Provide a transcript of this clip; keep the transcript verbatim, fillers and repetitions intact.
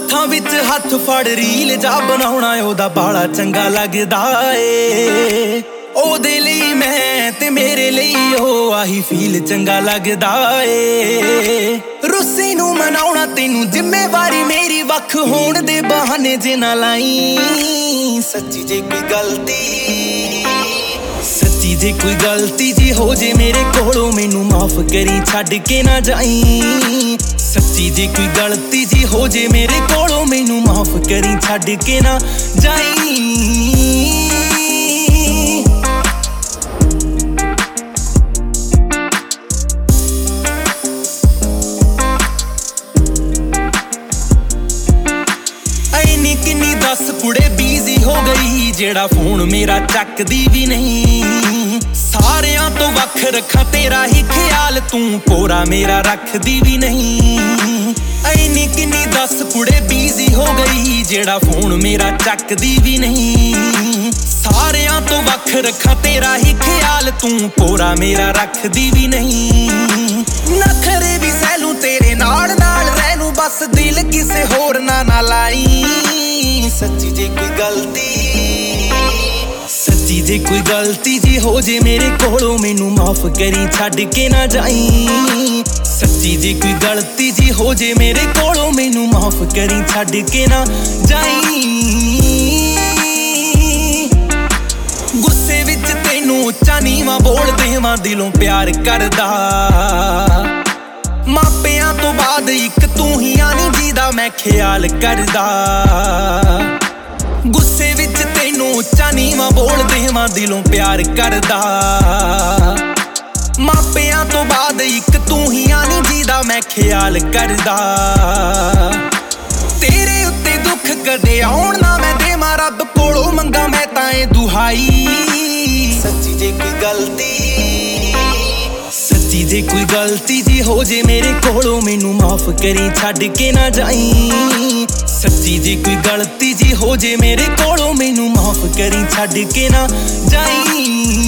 ਹੱਥਾਂ ਵਿੱਚ ਹੱਥ ਫੜ ਰੀਲ ਜਾ ਬਣਾਉਣਾ ਉਹਦਾ ਬਾਲਾ ਚੰਗਾ ਲੱਗਦਾ ਏ। ਉਹਦੇ ਲਈ ਮੈਂ ਤੇ ਮੇਰੇ ਲਈ ਉਹ ਆਹੀ ਫੀਲ ਚੰਗਾ ਲੱਗਦਾ ਏ। ਰੁੱਸੀ ਨੂੰ ਮਨਾਉਣਾ ਤੈਨੂੰ ਜ਼ਿੰਮੇਵਾਰੀ ਮੇਰੀ, ਵੱਖ ਹੋਣ ਦੇ ਬਹਾਨੇ ਜੇ ਨਾ ਲਾਈ। ਸੱਚੀ ਜੇ ਕੋਈ ਗਲਤੀ ਸੱਚੀ ਜੇ ਕੋਈ ਗਲਤੀ ਜੀ ਹੋ ਜੇ ਮੇਰੇ ਕੋਲੋਂ ਮੈਨੂੰ ਮਾਫ ਕਰੀ, ਛੱਡ ਕੇ ਨਾ ਜਾਈ। ਸੱਚੀ ਜੇ ਕੋਈ ਗਲਤੀ ਜੀ ਹੋ ਜੇ ਮੇਰੇ ਕੋਲੋਂ ਮੈਨੂੰ ਮਾਫ ਕਰੀ, ਛੱਡ ਕੇ ਨਾ ਜਾਈ। ਐਨੀ ਕਿੰਨੀ ਦੱਸ ਕੁੜੇ ਬੀਜ਼ੀ ਹੋ ਗਈ, ਜਿਹੜਾ ਫੋਨ ਮੇਰਾ ਚੱਕਦੀ ਵੀ ਨਹੀਂ। ਸਾਰਿਆਂ ਤੋਂ ਵੱਖ ਰੱਖਾਂ ਤੇਰਾ ਹੀ ਖਿਆਲ, ਤੂੰ ਕੋਰਾ ਮੇਰਾ ਰੱਖਦੀ ਵੀ ਨਹੀਂ। ਐਨੀ ਕਿੰਨੀ ਦੱਸ ਕੁੜੇ ਬੀਜ਼ੀ ਹੋ ਗਈ, ਜਿਹੜਾ ਫੋਨ ਮੇਰਾ ਚੱਕਦੀ ਵੀ ਨਹੀਂ। ਸਾਰਿਆਂ ਤੋਂ ਵੱਖ ਰੱਖਾਂ ਤੇਰਾ ਹੀ ਖਿਆਲ, ਤੂੰ ਕੋਰਾ ਮੇਰਾ ਰੱਖਦੀ ਵੀ ਨਹੀਂ। ਨਖਰੇ ਵੀ ਸਹਿਲੂ ਤੇਰੇ ਨਾਲ ਨਾਲ ਰਹਿ ਲੂੰ, ਬਸ ਦਿਲ ਕਿਸੇ ਹੋਰ ਨਾ ਨਾ ਲਾਈ। ਸੱਚੀ ਜੇ ਕੋਈ ਗਲਤੀ ਸੱਚੀ ਜੇ ਕੋਈ ਗਲਤੀ ਜੀ ਹੋ ਜੇ ਮੇਰੇ ਕੋਲੋਂ ਮੈਨੂੰ ਮਾਫ ਕਰੀ, ਛੱਡ ਕੇ ਨਾ ਜਾਈ। ਸੱਚੀ ਜੇ ਕੋਈ ਗਲਤੀ ਜੀ ਹੋ ਜੇ ਮੇਰੇ ਕੋਲੋਂ ਮੈਨੂੰ ਮਾਫ ਕਰੀ, ਛੱਡ ਕੇ ਨਾ ਜਾਈ। ਗੁੱਸੇ ਵਿੱਚ ਤੈਨੂੰ ਉੱਚਾ ਨੀਵਾਂ ਬੋਲ ਦੇਵਾਂ, ਦਿਲੋਂ ਪਿਆਰ ਕਰਦਾ। ਮਾਪਿਆਂ ਤੋਂ ਬਾਅਦ ਇੱਕ ਤੂੰ ਹੀ ਆ ਨੀ ਜਿਹਦਾ ਮੈਂ ਖਿਆਲ ਕਰਦਾ। ਗੁੱਸੇ ਵਿੱਚ ਤੈਨੂੰ ਉੱਚਾ ਨੀਵਾਂ ਬੋਲ ਦੇਵਾਂ, ਦਿਲੋਂ ਪਿਆਰ ਕਰਦਾ। ਮਾਪਿਆਂ ਤੋਂ ਬਾਅਦ ਇੱਕ ਤੂੰ ਹੀ ਆ ਨੀ ਜਿਹਦਾ ਮੈਂ ਖਿਆਲ ਕਰਦਾ। ਤੇਰੇ ਉੱਤੇ ਦੁੱਖ ਕਦੇ ਆਉਣ ਨਾ ਮੈਂ ਦੇਵਾਂ, ਰੱਬ ਕੋਲੋਂ ਮੰਗਾ ਮੈਂ ਤਾਂ ਇਹ ਦੁਹਾਈ। ਸੱਚੀ ਜੇ ਕੋਈ ਗਲਤੀ ਸੱਚੀ ਜੇ ਕੋਈ ਗਲਤੀ ਜੀ ਹੋ ਜੇ ਮੇਰੇ ਕੋਲੋਂ ਮੈਨੂੰ ਮਾਫ ਕਰੀ, ਛੱਡ ਕੇ ਨਾ ਜਾਈ। ਸੱਚੀ ਜੇ ਕੋਈ ਗਲਤੀ ਜੀ ਹੋ ਜੇ ਮੇਰੇ ਕੋਲੋਂ ਮੈਨੂੰ ਮਾਫ ਕਰੀ, ਛੱਡ ਕੇ ਨਾ ਜਾਈ।